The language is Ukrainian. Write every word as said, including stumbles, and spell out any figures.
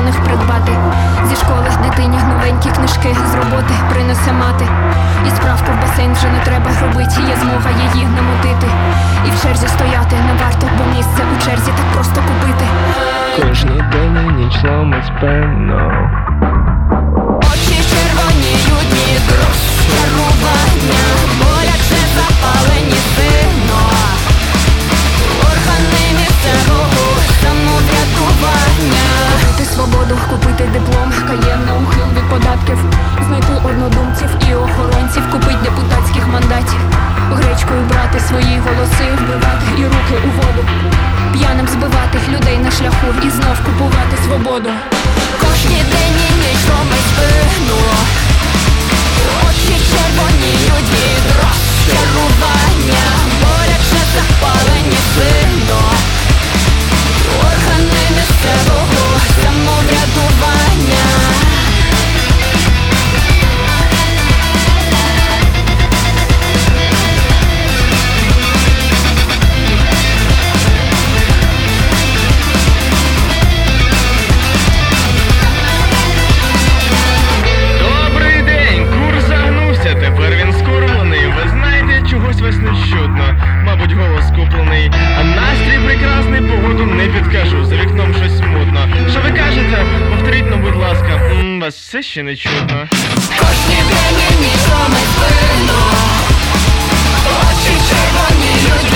них придбати. Зі школи дитині новенькі книжки, з роботи принесе мати. І справку в басейн вже не треба робити, є змога її намутити. І в черзі стояти не варто, бо місце у черзі так просто купити. Кожний день і ніч ломить спину. Очі червоніють від розчарування, боляче запалені сильно. Органи місцевого самоврятування. Купити свободу, купити диплом, каєн на ухил від податків. Знайти однодумців і охоронців, купить депутатських мандатів. Гречкою брати свої голоси, вбивати і руки у воду. П'яним збивати людей на шляху і знов купувати свободу. Кожні день і ніч ломить спину. Очі червоніють від розчарування, боляче запалені сильно. Органи місцевого самоврядування. Тепер він скурваний, ви знаєте, чогось вас не чутно. Мабуть, голос куплений. А настрій прекрасний, погоду не підкажу. За вікном щось смутно. Що ви кажете? Повторіть, ну, будь ласка. М, вас все ще не чутно. Кожні день і ніч ломить спину. Очі червоніють